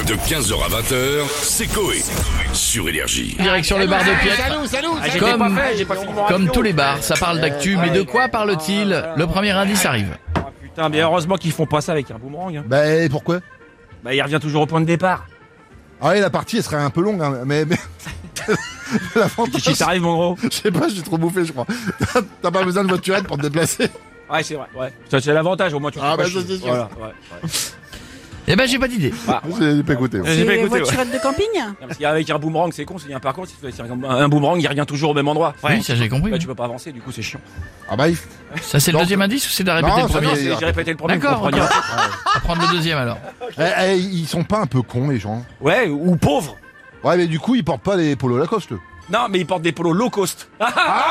De 15h à 20h, c'est Coé. Sur Énergie. Direction le bar de Piètre. Salut. Comme tous les bars, ça parle d'actu, mais de quoi parle-t-il? Le premier indice arrive. Ah, putain, mais heureusement qu'ils font pas ça avec un boomerang. Hein. Bah pourquoi? Bah il revient toujours au point de départ. Ah oui, la partie elle serait un peu longue, hein, mais... la Qu'est-ce qui t'arrive, mon gros? Je sais pas, j'ai trop bouffé, je crois. T'as pas besoin de voiturette pour te déplacer. Ouais, c'est vrai. Ouais. Ça, c'est l'avantage, au moins tu Ah, fais pas bah, chier. ça, c'est sûr. Voilà, ouais. Eh ben, j'ai pas d'idée. J'ai pas écouté. Ouais. J'ai pas C'est écouté, ouais. voiturette de camping? Non, parce qu'avec un boomerang, c'est con, par contre, si tu fais un boomerang, il revient toujours au même endroit. Oui, ça j'ai compris. Là, tu peux pas avancer, du coup, c'est chiant. Ah bah Ça c'est le Non, deuxième indice ou c'est de répéter Non, le ça, premier? non, J'ai répété le premier. D'accord, vous compreniez. on va prendre le deuxième alors. ils sont pas un peu cons, les gens? Ouais, ou pauvres. Ouais, mais du coup, ils portent pas les polos Lacoste. Non, mais ils portent des polos low cost. Pas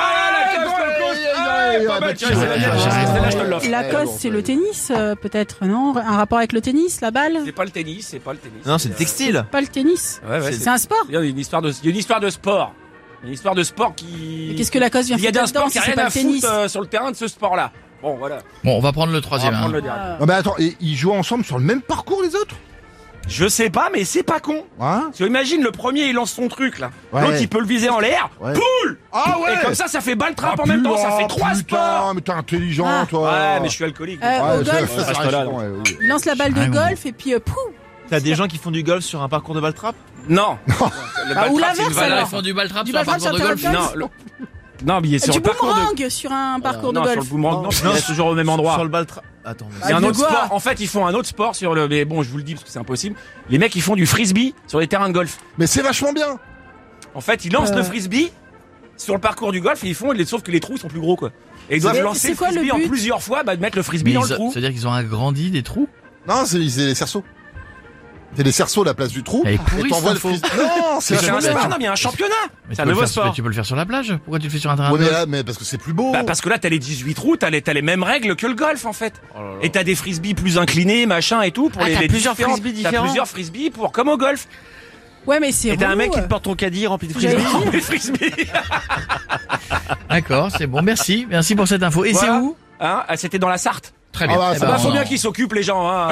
mal, tiens, c'est la mienne. Celle-là, je te l'offre. Lacoste, c'est le tennis, peut-être, non? Un rapport avec le tennis, la balle? C'est pas le tennis. Non, c'est le textile. Pas le tennis. Ouais, C'est un sport. Il y a une histoire de sport. Une histoire de sport qui. Mais qu'est-ce que Lacoste vient Il y a faire d'un sport dedans qui a si c'est rien pas à le tennis? foutre sur le terrain de ce sport-là. Bon, voilà. Bon, on va prendre le On va troisième. prendre hein. le dernier. Non mais attends, et ils jouent ensemble sur le même parcours, les autres? Je sais pas, mais c'est pas con. Hein? Parce que imagine, le premier, il lance son truc, là. Ouais. L'autre, il peut le viser en l'air. Ouais. Poule! Ah ouais! Et comme ça fait balle trappe en même temps. Ça fait 3 sports. Putain, mais t'es intelligent, Ah. toi. Ouais, mais je suis alcoolique. Au Ouais, golf, ça reste reste là, chiant, ouais, oui. il lance la balle de Ah, golf et puis pouf. T'as des gens qui font du golf sur un parcours de balle trappe? Non. Le Ah, ou ball trap, c'est une l'inverse, valeur. Ils alors. font du ball trap Du sur un ball trap parcours de sur golf. terrain de Non, non, mais il est sur Du le parcours de. boomerang sur un parcours de Non, sur golf. le boomerang, non, il est toujours au même endroit. Sur le balle trappe. Attends. C'est un de autre quoi? sport. En fait, ils font un autre sport sur le. Mais bon, je vous le dis parce que c'est impossible. Les mecs, ils font du frisbee sur les terrains de golf. Mais c'est vachement bien. En fait, ils lancent le frisbee sur le parcours du golf et ils font. Sauf que les trous sont plus gros, quoi. Et ils doivent Mais lancer c'est le quoi le frisbee en but? plusieurs fois, de mettre le Mais frisbee dans le trou. c'est-à-dire qu'ils ont agrandi des trous? Non, c'est les cerceaux. C'est les cerceaux à la place du trou. Elle est pourrie, Et t'envoies cette le info. frisbee. Non, c'est C'est un vachement sport, bien. non, mais il y a un championnat. Mais C'est tu un peux le nouveau faire- sport. Tu peux le faire sur la plage? Pourquoi tu le fais sur un terrain Ouais, de mais golf? là, mais parce que c'est plus beau. Bah parce que là t'as les 18 trous, t'as les mêmes règles que le golf en fait. Et t'as des frisbees plus inclinés, machin et tout pour Ah, les, t'as les plusieurs différents- frisbees T'as différents. plusieurs frisbees pour comme au golf. Ouais, mais c'est Et t'as un mec qui te relou. porte ton caddie rempli de J'avais frisbees. dit. Les frisbees. D'accord, c'est bon, merci. Merci pour cette info. Et Voilà. c'est où? Hein, c'était dans la Sarthe. Très bien. Ah bah, Eh ça ben, va, Faut on- bien qu'ils s'occupent les gens. Hein.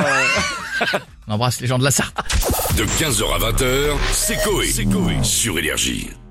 on embrasse les gens de la Sarthe. De 15h à 20h, c'est Coé. Sur Énergie.